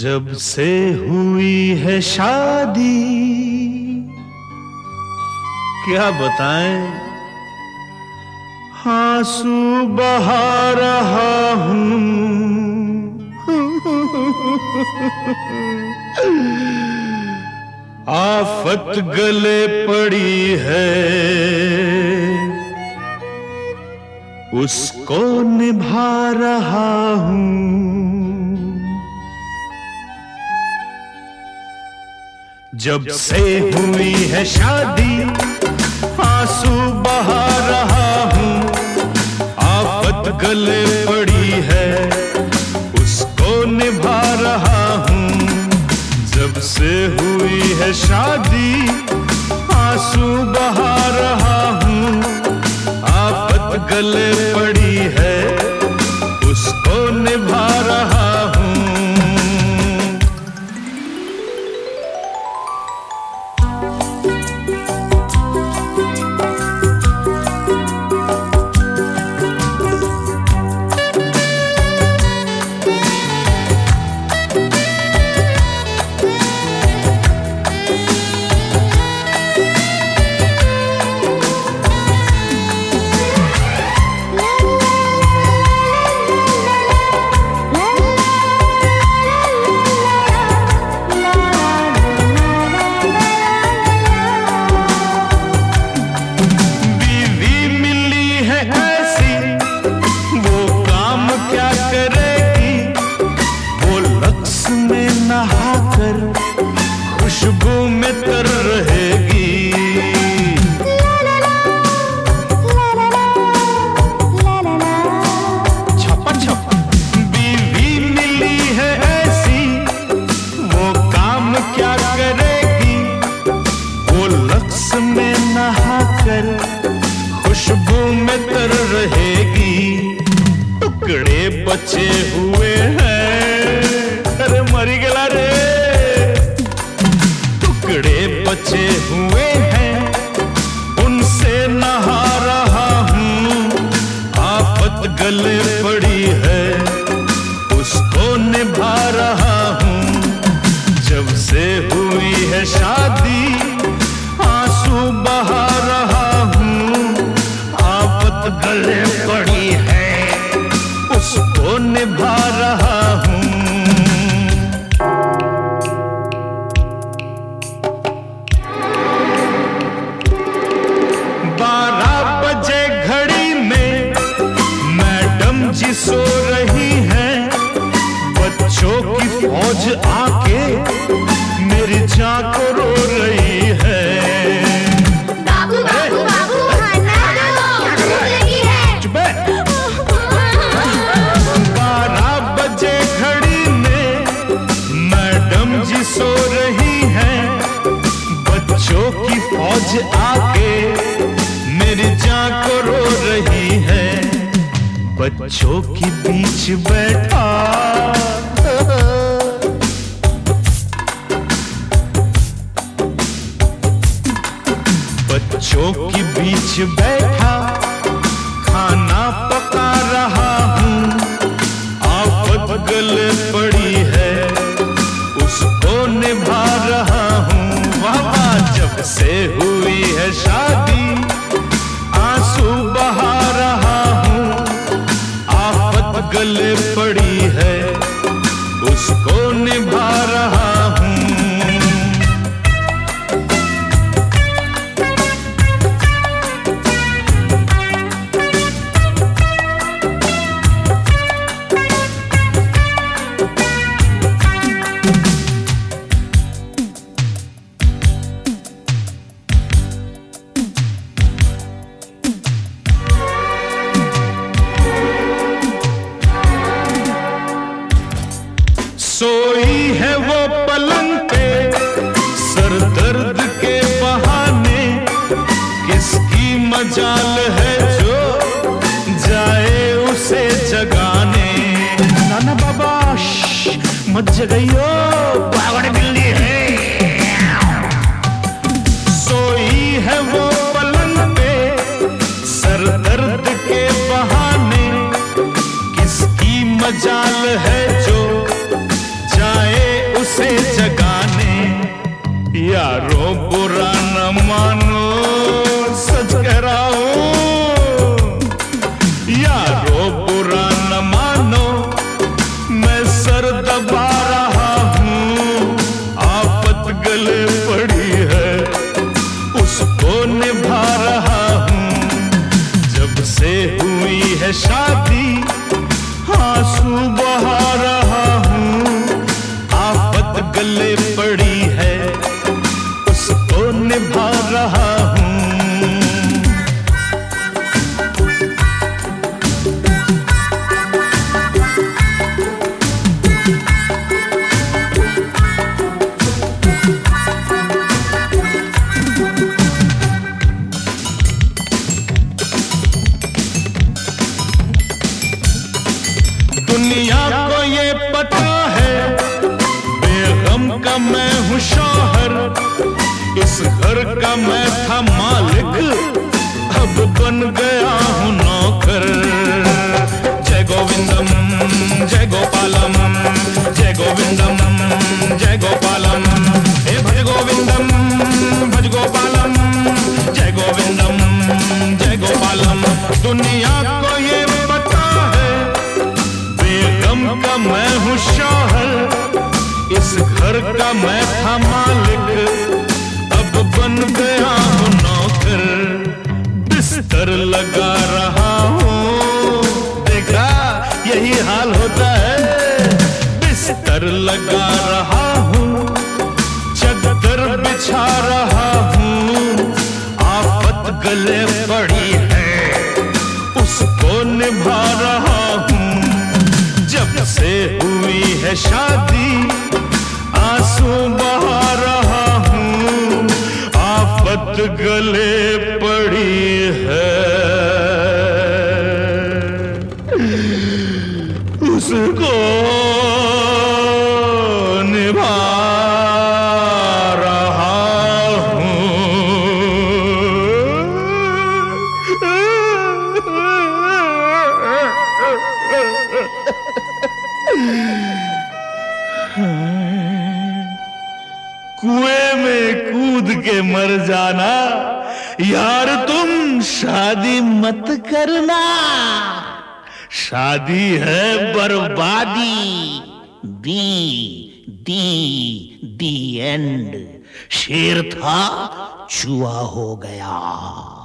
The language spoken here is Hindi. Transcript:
जब से हुई है शादी, क्या बताएं, आंसू बहा रहा हूं। आफत गले पड़ी है, उसको निभा रहा हूं। जब से हुई है शादी, आंसू बहा रहा हूं। आफत गले पड़ी है, उसको निभा रहा हूं। जब से हुई है शादी, आंसू बहा रहा हूं। आफत गले पड़ी है, उसको निभा रहा हूं। खुशबू में तर रहेगी, छपा छपा। बीवी मिली है ऐसी, वो काम क्या करेगी। वो लक्स में नहाकर खुशबू में तर रहेगी। टुकड़े बचे हुए हैं, अरे मरी गला रे। टुकड़े बचे हुए हैं, उनसे नहा रहा हूं। आफत गले पड़ी है, उसको निभा रहा हूं। जब से हुई है शादी, आंसू बहा रहा हूं। आफत गले पड़ी है, उसको निभा रहा हूं। सो रही हैं, बच्चों की फौज आके मेरी जान को रो रही है। बाबू बाबू बाबू खाना दो, भूख लगी है। चुप है। 12 बजे घड़ी में मैडम जी सो रही हैं। बच्चों की फौज आके मेरी जान को रो रही है। बच्चों के बीच बैठा, बच्चों के बीच बैठा खाना पका रहा हूं। आफत गले पड़ी है, उसको निभा रहा हूं। वाह, जब से हुई है शादी, आंसू बहा रहा हूं। गले पड़ी है, उसको निभा रहा हूं। सोई है वो पलंग पे, सर दर्द के बहाने। किसकी मजाल है जो जाए उसे जगाने। नाना बाबा मत जगाइयो, पागल बिल्ली है। सोई है वो पलंग पे, सर दर्द के बहाने। किसकी मजाल है जो जाए यारो बुरा न मानो, सच कह रहा हूं। यारो बुरा न मानो, मैं सर दबा रहा हूं। आफत गले पड़ी है, उसको निभा रहा हूं। जब से हुई है शादी, आंसू बहा रहा हूं। आफत गले पड़ी है, उसको निभा रहा हूं। दुनिया को ये पता है, बेगम का मैं हूँ शौहर। इस घर का मैं था मालिक, अब बन गया हूँ नौकर। जय गोविंदम जय गोपालम, जय गोविंदम जय गोपालम। हे भज गोविंदम भज गोपालम, जय गोविंदम जय गोपालम। दुनिया को ये पता है, बेगम का मैं हूँ शौहर। इस घर का मैं था मालिक, अब बन गया हूँ नौकर। बिस्तर लगा रहा हूँ, देखा यही हाल होता है। बिस्तर लगा रहा हूँ, चादर बिछा रहा हूँ। आफत गले पड़ी है, उसको निभा रहा हूँ। जब से हुई है शादी, आंसू बहा रहा हूँ। आफत गले पड़ी है, उसको निभा रहा कुएं में कूद के मर जाना, यार तुम शादी मत करना। शादी है बर्बादी। The end. शेर था, चूहा हो गया।